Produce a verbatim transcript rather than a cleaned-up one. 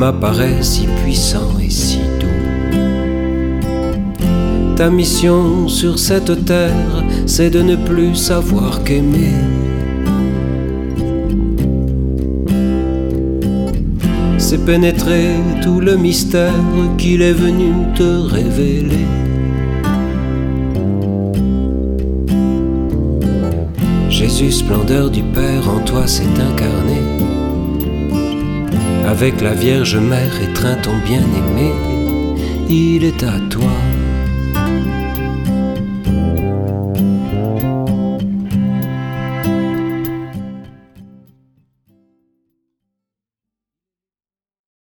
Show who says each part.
Speaker 1: m'apparaît si puissant et si doux. Ta mission sur cette terre, c'est de ne plus savoir qu'aimer. C'est pénétrer tout le mystère qu'il est venu te révéler. Jésus, splendeur du Père, en toi s'est incarné. Avec la Vierge Mère, étreint ton bien-aimé, il est à toi.